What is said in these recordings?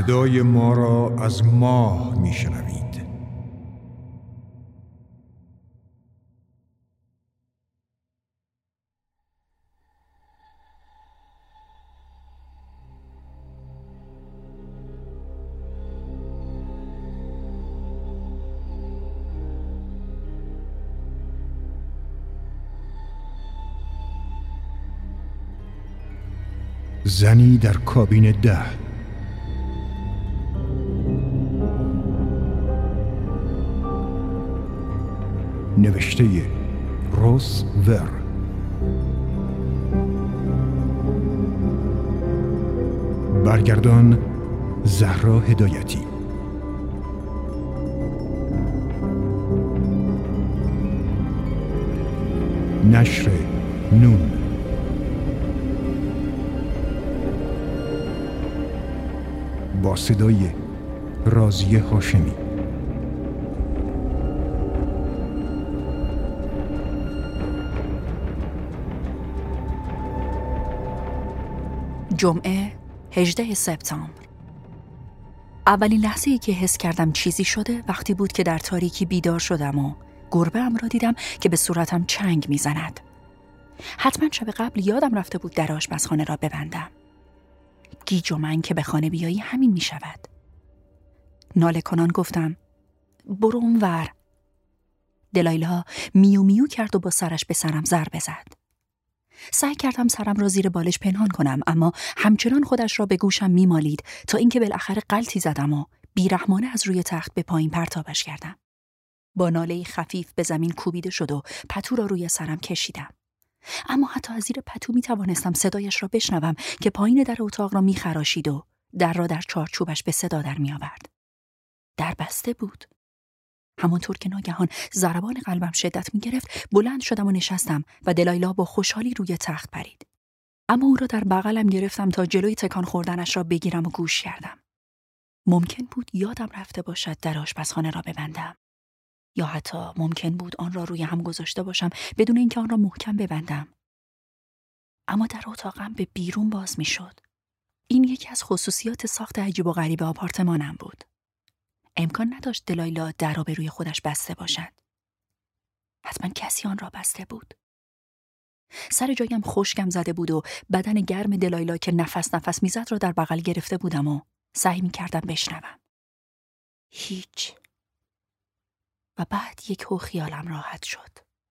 صدای ما را از ماه میشنوید. زنی در کابین 10. نوشته روس ور. برگردان زهرا هدایتی. نشر نون. با صدای راضیه هاشمی. جمعه 18 سپتامبر. اولین لحظه‌ای که حس کردم چیزی شده وقتی بود که در تاریکی بیدار شدم و گربه‌ام را دیدم که به صورتم چنگ میزند. حتما شب قبل یادم رفته بود در آشپزخانه را ببندم. گیج و من که به خانه بیایی همین می شود. ناله کنان گفتم برو اونور. دلایلا میو میو کرد و با سرش به سرم ضربه زد. سعی کردم سرم را زیر بالش پنهان کنم، اما همچنان خودش را به گوشم میمالید تا اینکه بالاخره غلطی زدم و بیرحمانه از روی تخت به پایین پرتابش کردم. با ناله‌ای خفیف به زمین کوبیده شد و پتو را روی سرم کشیدم. اما حتی از زیر پتو می توانستم صدایش را بشنوم که پایین در اتاق را می خراشید و در را در چارچوبش به صدا در می آورد. در بسته بود. همانطور که ناگهان ضربان قلبم شدت می گرفت، بلند شدم و نشستم و دلایلا با خوشحالی روی تخت پرید. اما او را در بغلم گرفتم تا جلوی تکان خوردنش را بگیرم و گوش کردم. ممکن بود یادم رفته باشد در آشپزخانه را ببندم. یا حتی ممکن بود آن را روی هم گذاشته باشم بدون اینکه آن را محکم ببندم. اما در اتاقم به بیرون باز می شد. این یکی از خصوصیات ساخت عجیب و غریب آپارتمانم بود. امکان نداشت دلایلا در را به روی خودش بسته باشد. حتما کسی آن را بسته بود. سر جایم خشکم زده بود و بدن گرم دلایلا که نفس نفس میزد را در بغل گرفته بودم و سعی می کردم بشنوم. هیچ. و بعد یک خیالم راحت شد.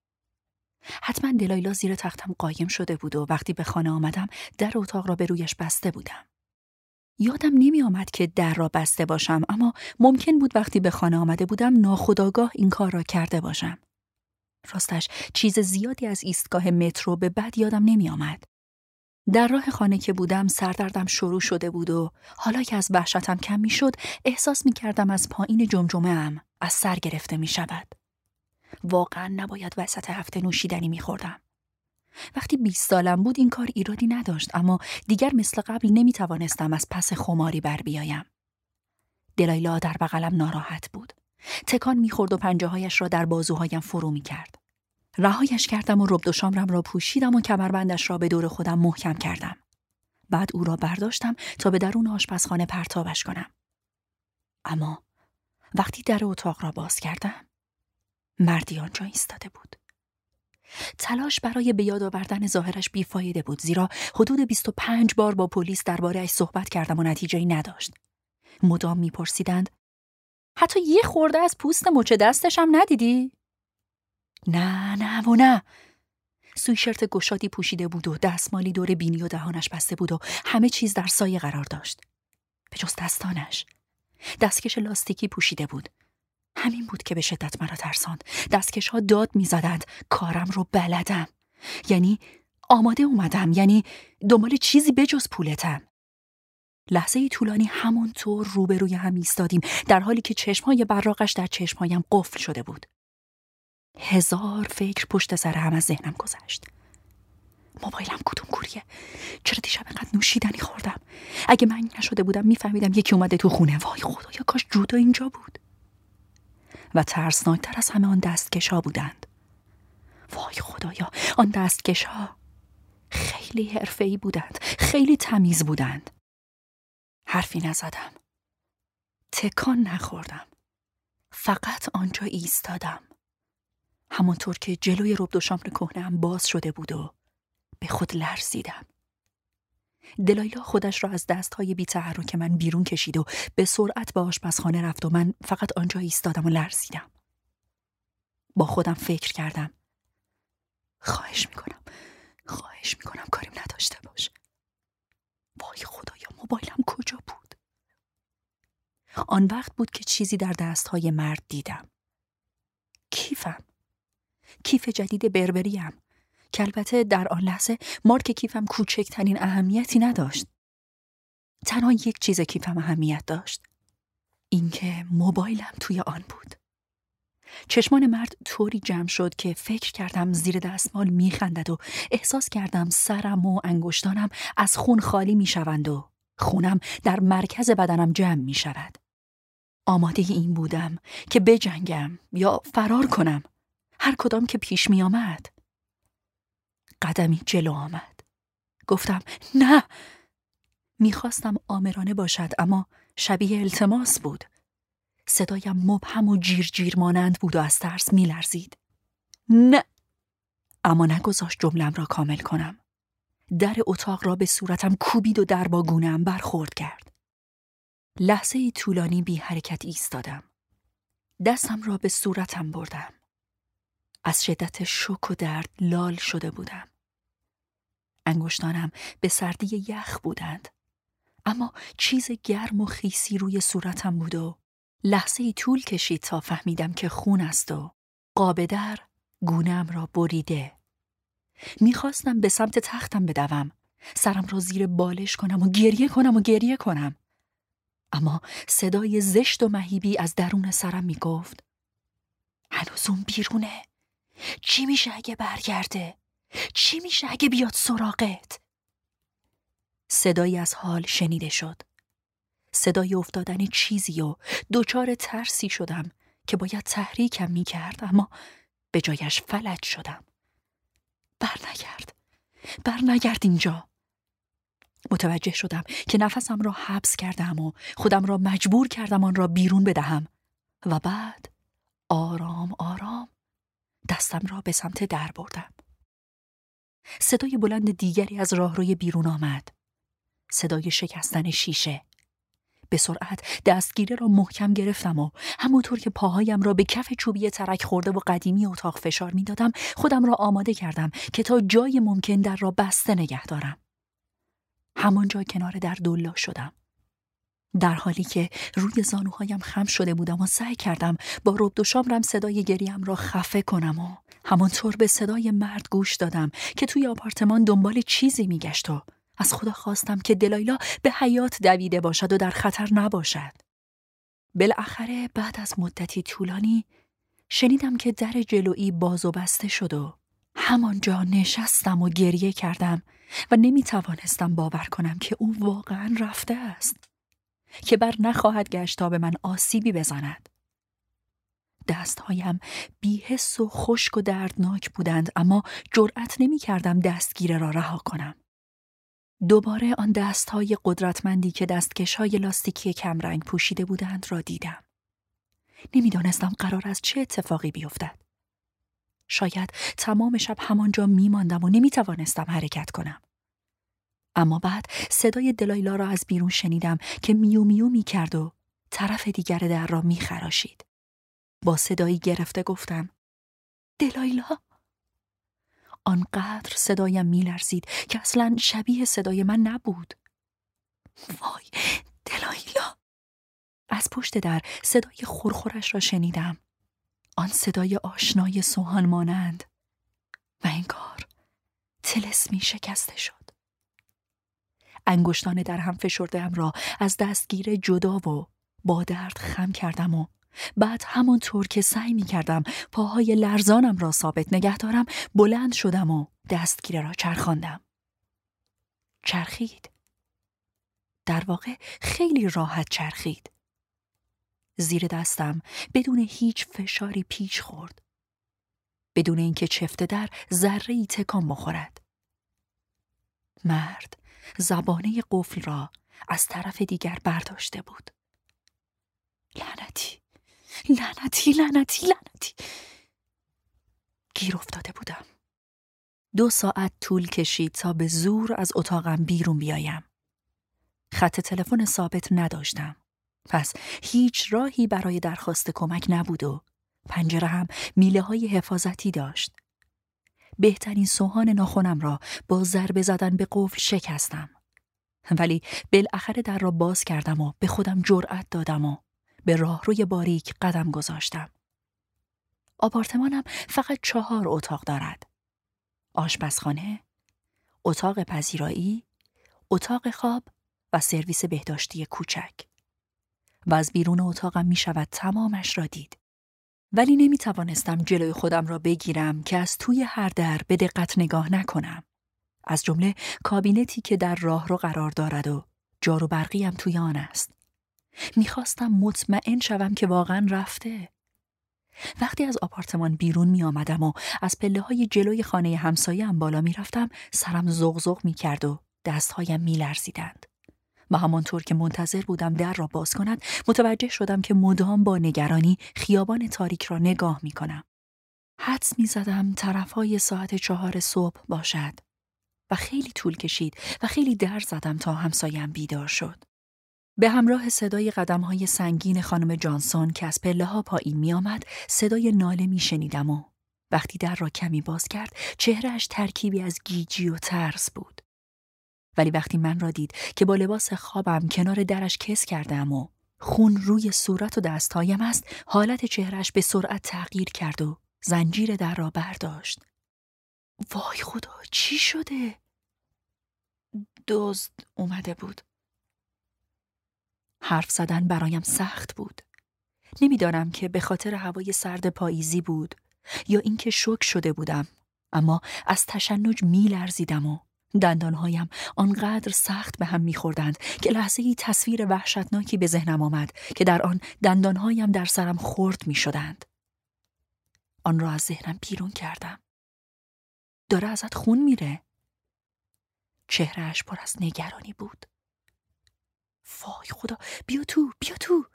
حتما دلایلا زیر تختم قایم شده بود و وقتی به خانه آمدم در اتاق را به رویش بسته بودم. یادم نمی آمد که در را بسته باشم، اما ممکن بود وقتی به خانه آمده بودم ناخودآگاه این کار را کرده باشم. راستش چیز زیادی از ایستگاه مترو به بعد یادم نمی آمد. در راه خانه که بودم سردردم شروع شده بود و حالا که از وحشتم کم می شد احساس می کردم از پایین جمجمه‌ام از سر گرفته می شود. واقعا نباید وسط هفته نوشیدنی می خوردم. وقتی 20 سالم بود این کار ایرادی نداشت، اما دیگر مثل قبل نمی توانستم از پس خماری بر بیایم. دلایلا در بغلم ناراحت بود. تکان می خورد و پنجه‌هایش را در بازوهایم فرو می کرد. رهایش کردم و ربط و شامرم را پوشیدم و کمربندش را به دور خودم محکم کردم. بعد او را برداشتم تا به درون آشپزخانه پرتابش کنم. اما وقتی در اتاق را باز کردم، مردی آنجا ایستاده بود. تلاش برای به یاد آوردن ظاهرش بیفایده بود، زیرا حدود 25 بار با پلیس درباره‌اش صحبت کردم و نتیجه‌ای نداشت. مدام می‌پرسیدند حتی یه خورده از پوست مچ دستش هم ندیدی؟ نه. سویشرت گشادی پوشیده بود و دستمالی دور بینی و دهانش بسته بود و همه چیز در سایه قرار داشت. به جز دستانش. دستکش لاستیکی پوشیده بود. همین بود که به شدت مرا ترساند. دستکش‌ها داد می‌زدند کارم رو بلدم. یعنی آماده اومدم، یعنی دنبال چیزی بجز پولتم. لحظه‌ای طولانی همونطور روبروی هم ایستادیم در حالی که چشم‌های براقش در چشم‌هایم قفل شده بود. 1000 فکر پشت سر هم از ذهنم گذشت. موبایلم کدوم کوریه؟ چرا دیشب اینقدر نوشیدنی خوردم؟ اگه من نشده بودم میفهمیدم یکی اومده تو خونه. وای خدایا کاش جودا اینجا بود. و ترسناکتر از همه آن دستکش‌ها بودند. وای خدایا آن دستکش‌ها خیلی حرفه‌ای بودند، خیلی تمیز بودند. حرفی نزدم. تکان نخوردم. فقط آنجا ایستادم. همانطور که جلوی رب شامر کهنه‌ام باز شده بود و به خود لرزیدم. دلایلا خودش را از دستهای بی‌تحرک من بیرون کشید و به سرعت به آشپزخانه رفت و من فقط آنجا ایستادم و لرزیدم. با خودم فکر کردم خواهش میکنم کاریم نداشته باش. وای خدایا، موبایلم کجا بود؟ آن وقت بود که چیزی در دستهای مرد دیدم. کیف جدید بربریم که البته در آن لحظه مارک کیفم کوچکترین اهمیتی نداشت. تنها یک چیز کیفم اهمیت داشت، اینکه موبایلم توی آن بود. چشمان مرد طوری جمع شد که فکر کردم زیر دستمال میخندد و احساس کردم سرم و انگشتانم از خون خالی میشوند و خونم در مرکز بدنم جمع میشود. آماده این بودم که بجنگم یا فرار کنم، هر کدام که پیش می آمد. قدمی جلو آمد. گفتم نه. میخواستم آمرانه باشد اما شبیه التماس بود. صدایم مبهم و جیر مانند بود و از ترس میلرزید. نه. اما نگذاشت جملم را کامل کنم. در اتاق را به صورتم کوبید و در با گونه‌ام برخورد کرد. لحظه‌ای طولانی بی حرکت ایستادم. دستم را به صورتم بردم. از شدت شوک و درد لال شده بودم. انگشتانم به سردی یخ بودند. اما چیز گرم و خیسی روی صورتم بود و لحظه‌ای طول کشید تا فهمیدم که خون است و قاب در گونه‌ام را بریده. میخواستم به سمت تختم بدوم، سرم را زیر بالش کنم و گریه کنم. اما صدای زشت و مهیبی از درون سرم میگفت هنوز اون بیرونه. چی میشه اگه برگرده؟ چی میشه اگه بیاد سراغت؟ صدایی از حال شنیده شد. صدای افتادن چیزی و دچار ترسی شدم که باید تحریکم میکرد، اما به جایش فلج شدم. برنگرد اینجا. متوجه شدم که نفسم را حبس کردم و خودم را مجبور کردم آن را بیرون بدهم و بعد آرام دستم را به سمت در بردم. صدای بلند دیگری از راهروی بیرون آمد. صدای شکستن شیشه. به سرعت دستگیره را محکم گرفتم و همونطور که پاهایم را به کف چوبی ترک خورده و قدیمی اتاق فشار می دادم خودم را آماده کردم که تا جای ممکن در را بسته نگه دارم. همانجا کنار در دولا شدم. در حالی که روی زانوهایم خم شده بودم و سعی کردم با رب و شامرم صدای گریم را خفه کنم و همانطور به صدای مرد گوش دادم که توی آپارتمان دنبال چیزی میگشت و از خدا خواستم که دلایلا به حیات دویده باشد و در خطر نباشد. بالاخره بعد از مدتی طولانی شنیدم که در جلویی باز و بسته شد و همانجا نشستم و گریه کردم و نمیتوانستم باور کنم که او واقعا رفته است، که بر نخواهد گشت تا به من آسیبی بزند. دستهایم بی‌حس و خشک و دردناک بودند، اما جرأت نمی‌کردم دستگیره را رها کنم. دوباره آن دستهای قدرتمندی که دستکش‌های لاستیکی کمرنگ پوشیده بودند را دیدم. نمی‌دانستم قرار است چه اتفاقی بیفتد. شاید تمام شب همانجا می‌ماندم و نمی‌توانستم حرکت کنم. اما بعد صدای دلایلا را از بیرون شنیدم که میو میو می‌کرد و طرف دیگر در را می‌خراشید. با صدایی گرفته گفتم دلایلا. آنقدر صدایم می‌لرزید که اصلاً شبیه صدای من نبود. وای دلایلا. از پشت در صدای خورخورش را شنیدم. آن صدای آشنای سوهان مانند و انگار طلسمی شکسته شد. انگشتان در هم فشرده‌ام را از دستگیره جدا و با درد خم کردم و بعد همانطور که سعی می کردم پاهای لرزانم را ثابت نگه دارم بلند شدم و دستگیره را چرخاندم. چرخید. در واقع خیلی راحت چرخید. زیر دستم بدون هیچ فشاری پیچ خورد. بدون اینکه چفت در ذره‌ای تکان بخورد. مرد زبانه قفل را از طرف دیگر برداشته بود. لعنتی. گیر افتاده بودم. 2 ساعت طول کشید تا به زور از اتاقم بیرون بیایم. خط تلفن ثابت نداشتم. پس هیچ راهی برای درخواست کمک نبود و پنجره هم میله‌های حفاظتی داشت. بهترین سوهان ناخنم را با ضربه زدن به قفل شکستم. ولی بالاخره در را باز کردم و به خودم جرأت دادم و به راهروی باریک قدم گذاشتم. آپارتمانم فقط 4 اتاق دارد. آشپزخانه، اتاق پذیرایی، اتاق خواب و سرویس بهداشتی کوچک. و از بیرون اتاقم می شود تمامش را دید. ولی نمی توانستم جلوی خودم را بگیرم که از توی هر در به دقت نگاه نکنم. از جمله کابینتی که در راه رو قرار دارد و جارو برقی هم توی آن است. میخواستم مطمئن شوم که واقعا رفته. وقتی از آپارتمان بیرون می آمدم و از پله‌های جلوی خانه همسایه‌ام بالا می رفتم، سرم زغزغ می کرد و دستهایم می لرزیدند. و همانطور که منتظر بودم در را باز کند، متوجه شدم که مدام با نگرانی خیابان تاریک را نگاه می کنم. حدس می زدم طرفهای ساعت 4 صبح باشد. و خیلی طول کشید و خیلی در زدم تا همسایه‌ام بیدار شد. به همراه صدای قدم‌های سنگین خانم جانسون که از پله‌ها پایین می آمد، صدای ناله می شنیدم و وقتی در را کمی باز کرد، چهرهش ترکیبی از گیجی و ترس بود. ولی وقتی من را دید که با لباس خوابم کنار درش کس کردم و خون روی صورت و دستهایم است، حالت چهرهش به سرعت تغییر کرد و زنجیر در را برداشت. وای خدا، چی شده؟ دزد اومده بود. حرف زدن برایم سخت بود. نمیدانم که به خاطر هوای سرد پاییزی بود یا اینکه شوک شده بودم، اما از تشنج میلرزیدم و دندانهایم آنقدر سخت به هم میخوردند که لحظه‌ای تصویر وحشتناکی به ذهنم آمد که در آن دندانهایم در سرم خرد میشدند. آن را از ذهنم بیرون کردم. داره ازت خون میره. چهرهش پر از نگرانی بود. وای خدا، بیا تو.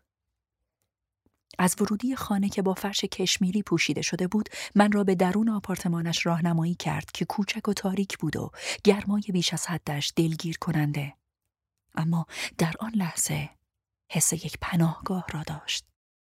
از ورودی خانه که با فرش کشمیری پوشیده شده بود، من را به درون آپارتمانش راهنمایی کرد که کوچک و تاریک بود و گرمای بیش از حدش دلگیر کننده. اما در آن لحظه حس یک پناهگاه را داشت.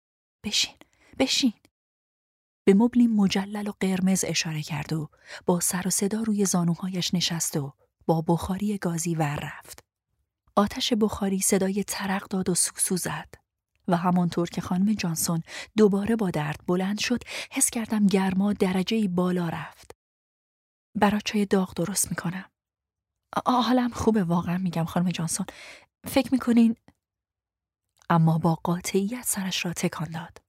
بشین. به مبلی مجلل و قرمز اشاره کرد و با سر و صدا روی زانوهایش نشست و با بخاری گازی ور رفت. آتش بخاری صدای ترق داد و سوسو زد و همانطور که خانم جانسون دوباره با درد بلند شد، حس کردم گرما درجه‌ای بالا رفت. برات چای داغ درست میکنم. حالم خوبه، واقعا میگم خانم جانسون. فکر میکنین؟ اما با قاطعیت سرش را تکان داد.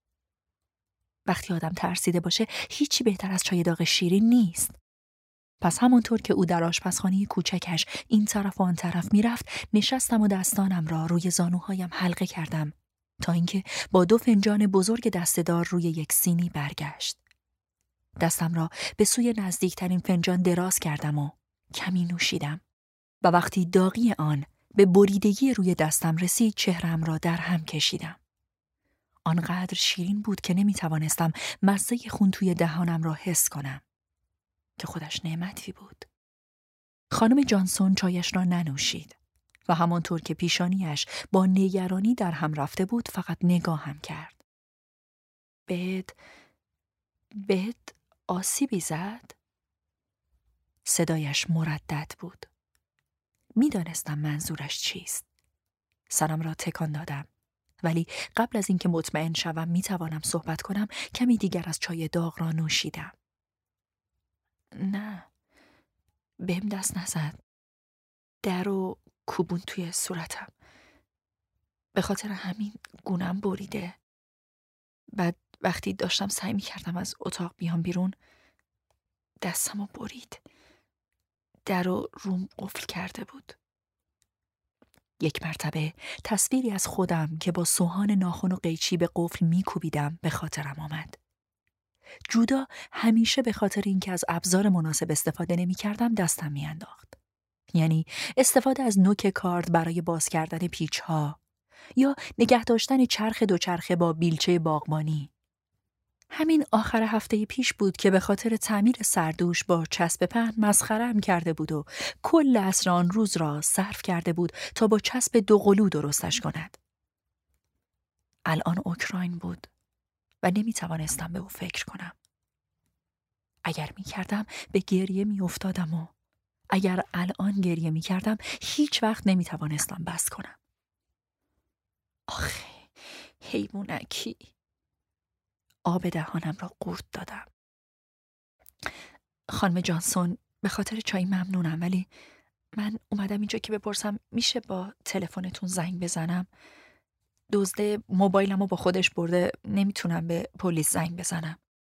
وقتی آدم ترسیده باشه هیچی بهتر از چای داغ شیرین نیست. پس همونطور که او در آشپزخانه کوچکش این طرف و آن طرف میرفت، نشستم و دستانم را روی زانوهایم حلقه کردم تا اینکه با 2 فنجان بزرگ دسته‌دار روی یک سینی برگشت. دستم را به سوی نزدیکترین فنجان دراز کردم و کمی نوشیدم و وقتی داغی آن به بریدگی روی دستم رسید، چهرم را در هم کشیدم. آنقدر شیرین بود که نمیتوانستم مزه خون توی دهانم را حس کنم که خودش نعمتی بود. خانم جانسون چایش را ننوشید و همانطور که پیشانیش با نگرانی در هم رفته بود، فقط نگاهم کرد. بهت آسیبی زد؟ صدایش مردد بود. میدانستم منظورش چیست. سرم را تکان دادم، ولی قبل از اینکه مطمئن شوم میتوانم صحبت کنم، کمی دیگر از چای داغ را نوشیدم. نه، بهم دست نزد. در و کوبون توی صورتم. به خاطر همین گونم بریده. بعد وقتی داشتم سعی میکردم از اتاق بیام بیرون، دستمو برید. در و روم قفل کرده بود. یک مرتبه تصویری از خودم که با سوهان ناخن و قیچی به قفل میکوبیدم به خاطرم آمد. جودا همیشه به خاطر اینکه از ابزار مناسب استفاده نمی‌کردم دستم میانداخت. یعنی استفاده از نوک کارد برای باز کردن پیچ‌ها، یا نگه داشتن چرخ دوچرخه با بیلچه باغبانی. همین آخر هفته پیش بود که به خاطر تعمیر سردوش با چسب پهن مسخره‌ام کرده بود و کل عصر آن روز را صرف کرده بود تا با چسب دوقلو درستش کند. الان اوکراین بود و نمیتوانستم به او فکر کنم. اگر میکردم به گریه میافتادم و اگر الان گریه میکردم هیچ وقت نمیتوانستم بس کنم. آخه حیوانکی. آب دهانم را قورت دادم. خانم جانسون، به خاطر چای ممنونم، ولی من اومدم اینجا که بپرسم میشه با تلفنتون زنگ بزنم؟ دزد موبایلمو با خودش برده، نمیتونم به پلیس زنگ بزنم.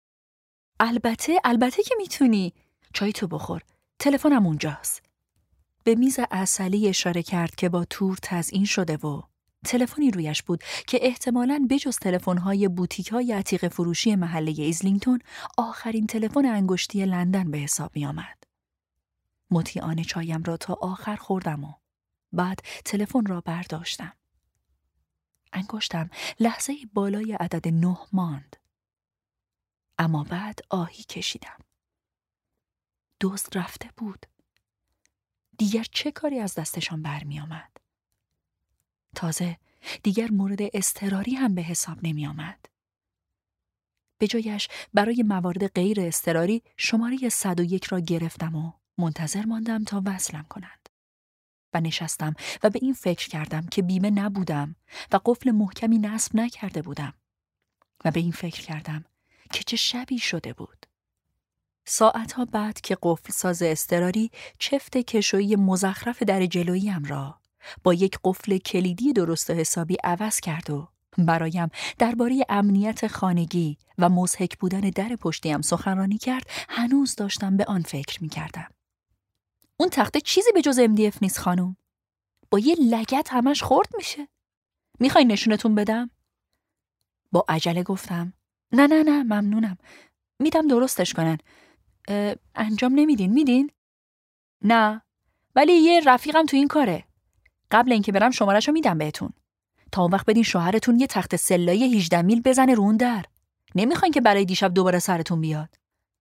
البته که میتونی. چای تو بخور. تلفنم اونجاست. به میز عسلی اشاره کرد که با تور تزیین شده و تلفنی رویش بود که احتمالاً بجز تلفن‌های بوتیک‌های عتیقه فروشی محله ایزلینگتون آخرین تلفن انگشتی لندن به حساب می‌آمد. مطیعانه چایم را تا آخر خوردم و بعد تلفن را برداشتم. انگشتم لحظه بالای عدد 9 ماند. اما بعد آهی کشیدم. دزد رفته بود. دیگر چه کاری از دستشان برمی آمد؟ تازه دیگر مورد اضطراری هم به حساب نمی آمد. به جایش برای موارد غیر اضطراری شماره 101 را گرفتم و منتظر ماندم تا وصلم کنند. و نشستم و به این فکر کردم که بیمه نبودم و قفل محکمی نصب نکرده بودم. و به این فکر کردم که چه شبی شده بود. ساعتها بعد که قفل ساز اضطراری چفت کشویی مزخرف در جلوییم را با یک قفل کلیدی درست و حسابی عوض کرد و برایم درباره امنیت خانگی و مضحک بودن در پشتیم سخنرانی کرد، هنوز داشتم به آن فکر می کردم. اون تخته چیزی به جز MDF نیست خانم. با یه لگد همش خورد میشه. میخوای نشونتون بدم؟ با عجله گفتم نه ممنونم. میدم درستش کنن. انجام نمیدین؟ میدین؟ نه، ولی یه رفیقم تو این کاره. قبل اینکه برم شماره‌شو میدم بهتون. تا اون وقت بدین شوهرتون یه تخت سلای 18 میل بزنه رو اون در. نمیخواین که برای دیشب دوباره سرتون بیاد؟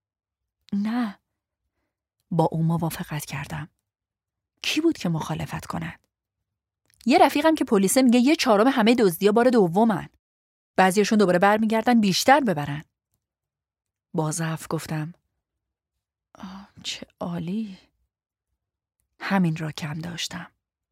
نه. با اون موافقت کردم. کی بود که مخالفت کند؟ یه رفیقم که پلیسه میگه 1/4 همه دزدی‌ها بار دومن. بعضیاشون دوباره برمیگردن بیشتر ببرن. با ضعف گفتم چه عالی. همین را کم داشتم.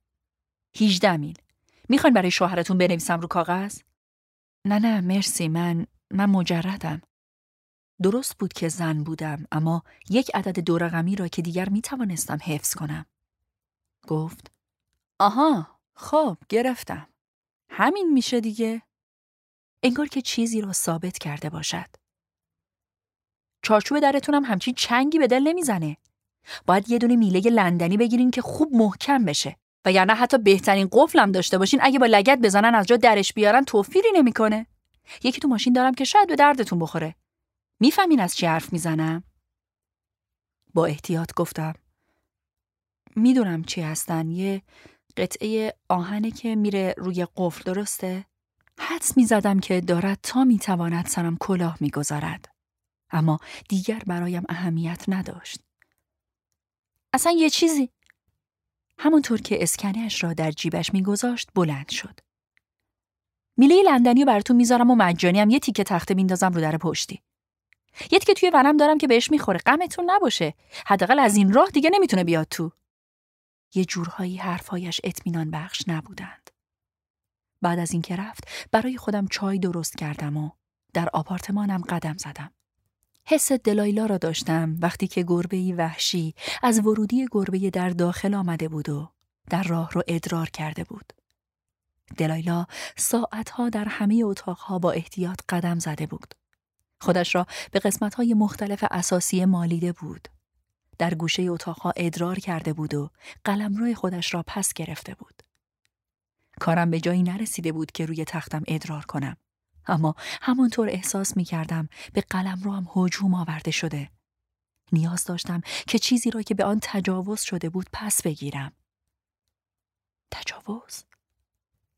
18 میل. میخواین برای شوهرتون بنویسم رو کاغذ؟ نه مرسی، من مجردم. درست بود که زن بودم، اما یک عدد 2 رقمی را که دیگر میتوانستم حفظ کنم. گفت آها خب گرفتم. همین میشه دیگه. انگار که چیزی را ثابت کرده باشد. چارچوب درتونم همچین چنگی به دل نمیزنه. باید یه دونه میله لندنی بگیرین که خوب محکم بشه. و یا نه حتی بهترین قفلم داشته باشین، اگه با لگد بزنن از جا درش بیارن توفیری نمیکنه. یکی تو ماشین دارم که شاید به دردتون بخوره. میفهمین از چی حرف میزنم؟ با احتیاط گفتم میدونم چی هستن. یه قطعه آهنه که میره روی قفل، درسته؟ حدس میزدم که دارد تا میتواند سرم کلاه میگذارد. اما دیگر برایم اهمیت نداشت. اصلا یه چیزی. همونطور که اسکنش را در جیبش میگذاشت بلند شد. میله لندنی رو براتون میذارم و مجانی هم یه تیکه تخته میندازم رو در پشتی. یه تیکه توی ونم دارم که بهش میخوره. غمتون نباشه. حداقل از این راه دیگه نمیتونه بیاد تو. یه جورهایی حرفایش اطمینان بخش نبودند. بعد از این که رفت برای خودم چای درست کردم و در آپارتمانم قدم زدم. حس دلایلا را داشتم وقتی که گربه‌ای وحشی از ورودی گربه در داخل آمده بود و در راه رو ادرار کرده بود. دلایلا ساعتها در همه اتاقها با احتیاط قدم زده بود. خودش را به قسمت‌های مختلف اساسی مالیده بود. در گوشه اتاقها ادرار کرده بود و قلمرو خودش را پس گرفته بود. کارم به جایی نرسیده بود که روی تختم ادرار کنم. اما همونطور احساس می کردم به قلمرو هم هجوم آورده شده. نیاز داشتم که چیزی را که به آن تجاوز شده بود پس بگیرم. تجاوز؟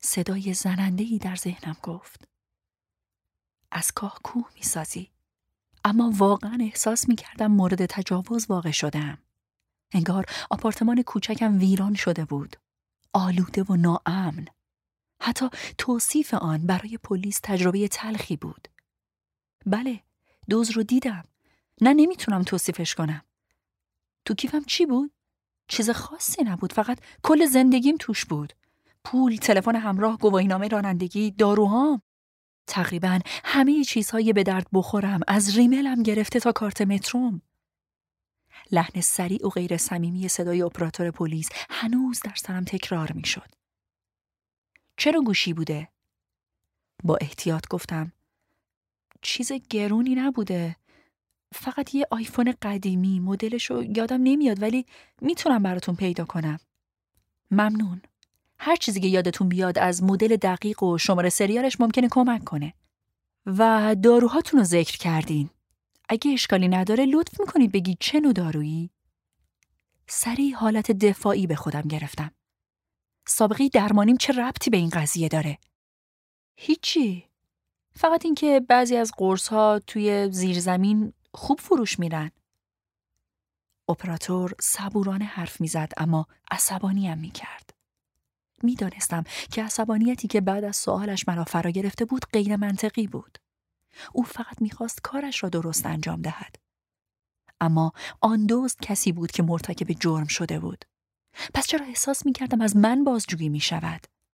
صدای زننده‌ای در ذهنم گفت: از کاه کوه می‌سازی. اما واقعا احساس می‌کردم مورد تجاوز واقع شدم. انگار آپارتمان کوچکم ویران شده بود. آلوده و ناامن. حتی توصیف آن برای پلیس تجربه تلخی بود. بله، دزد رو دیدم. نه، نمیتونم توصیفش کنم. تو کیفم چی بود؟ چیز خاصی نبود، فقط کل زندگیم توش بود. پول، تلفن همراه، گواهینامه رانندگی، داروهام. تقریباً همه چیزهای به درد بخورم، از ریملم گرفته تا کارت متروم. لحن سریع و غیر صمیمی صدای اپراتور پلیس هنوز در سرم تکرار میشد. چرا گوشی بوده؟ با احتیاط گفتم: چیز گرونی نبوده. فقط یه آیفون قدیمی، مدلشو یادم نمیاد ولی میتونم براتون پیدا کنم. ممنون. هر چیزی که یادتون بیاد از مدل دقیق و شماره سریالش ممکنه کمک کنه. و داروهاتون رو ذکر کردین. اگه اشکالی نداره لطف میکنید بگید چه نوع دارویی؟ سریع حالت دفاعی به خودم گرفتم. سابقه درمانیم چه ربطی به این قضیه داره؟ هیچی. فقط اینکه بعضی از قرص‌ها توی زیرزمین خوب فروش میرن. اپراتور صبورانه حرف میزد اما عصبانیم میکرد. میدانستم که عصبانیتی که بعد از سوالش مرا فرا گرفته بود غیر منطقی بود. او فقط میخواست کارش را درست انجام دهد. اما آن دزد کسی بود که مرتکب جرم شده بود. پس چرا احساس میکردم از من بازجویی میشود؟